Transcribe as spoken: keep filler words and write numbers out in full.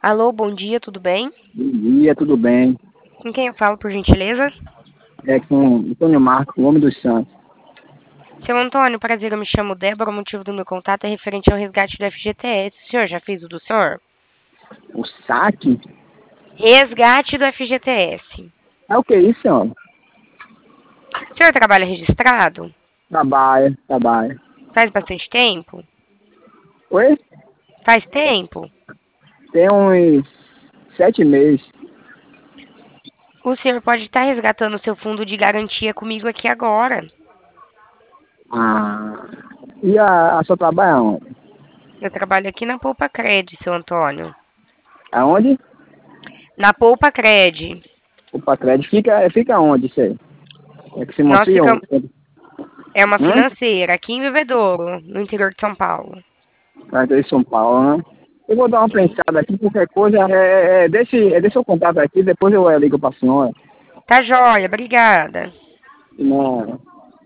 Alô, bom dia, tudo bem? Bom dia, tudo bem? Com quem eu falo, por gentileza? É com Antônio Marco, o homem dos santos. Seu Antônio, prazer, eu me chamo Débora, o motivo do meu contato é referente ao resgate do F G T S. O senhor já fez o do senhor? O saque? Resgate do F G T S. É o que isso, senhor? O senhor trabalha registrado? Trabalha, trabalha. Faz bastante tempo? Oi? Faz tempo? Tem uns sete meses. O senhor pode estar resgatando o seu fundo de garantia comigo aqui agora. Ah, e a, a sua trabalha onde? Eu trabalho aqui na Poupa Cred, seu Antônio. Aonde? Na Poupa Cred. O Pacred fica, fica onde isso aí? É que se Nós mantém um. ficamos... É uma Hum? financeira, aqui em Bebedouro, no interior de São Paulo. Mas em São Paulo, né? Eu vou dar uma pensada aqui, qualquer coisa, é, é, deixa, é, deixa eu contato aqui, depois eu é, ligo pra senhora. Tá joia, obrigada. Não.